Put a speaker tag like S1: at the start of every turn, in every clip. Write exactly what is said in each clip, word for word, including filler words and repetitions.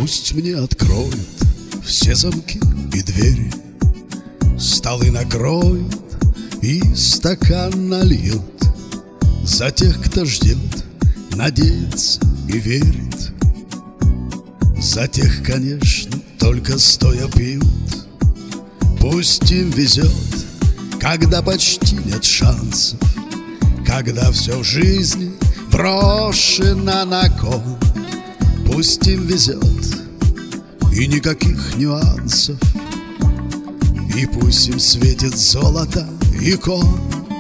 S1: Пусть мне откроют все замки и двери, столы накроют и стакан нальют. За тех, кто ждет, надеется и верит. За тех, конечно, только стоя пьют. Пусть им везет, когда почти нет шансов, когда все в жизни брошено на кон. Пусть им везет, и никаких нюансов, и пусть им светит золото икон.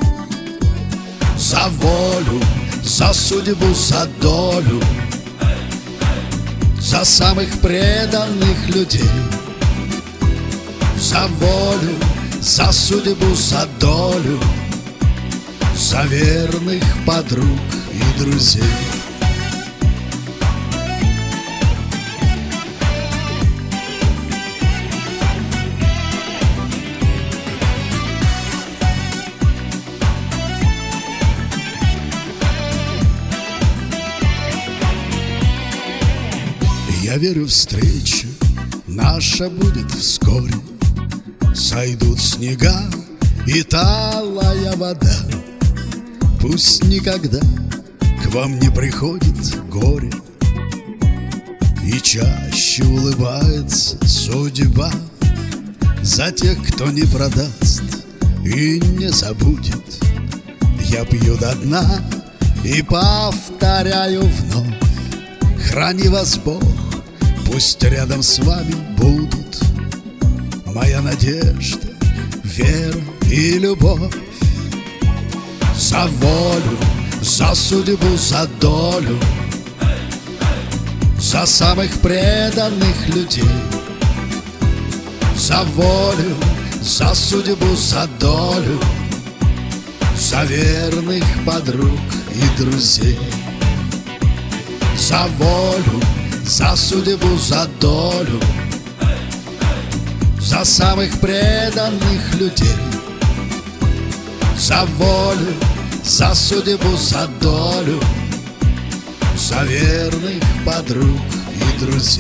S1: За волю, за судьбу, за долю, за самых преданных людей. За волю, за судьбу, за долю, за верных подруг и друзей. Я верю, встреча наша будет вскоре. Сойдут снега и талая вода. Пусть никогда к вам не приходит горе, и чаще улыбается судьба. За тех, кто не продаст и не забудет, я пью до дна и повторяю вновь: храни вас Бог, пусть рядом с вами будут моя надежда, вера и любовь. За волю, за судьбу, за долю, за самых преданных людей. За волю, за судьбу, за долю, за верных подруг и друзей. За волю, за судьбу, за долю, за самых преданных людей. За волю, за судьбу, за долю, за верных подруг и друзей.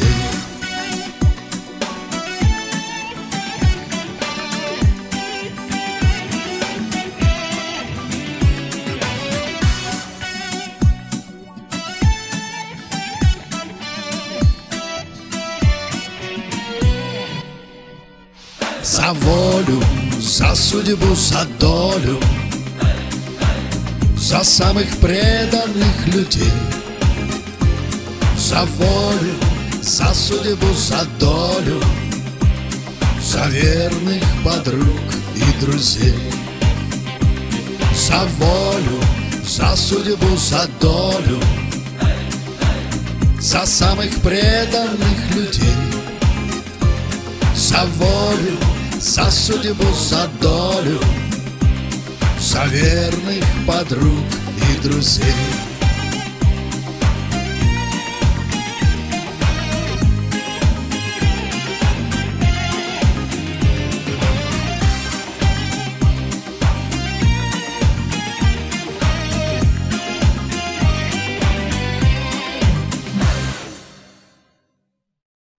S1: За волю, за судьбу, за долю, за самых преданных людей. За волю, за судьбу, за долю, за верных подруг и друзей. За волю, за судьбу, за долю, за самых преданных людей. За волю, за судьбу, за долю, за верных подруг и друзей.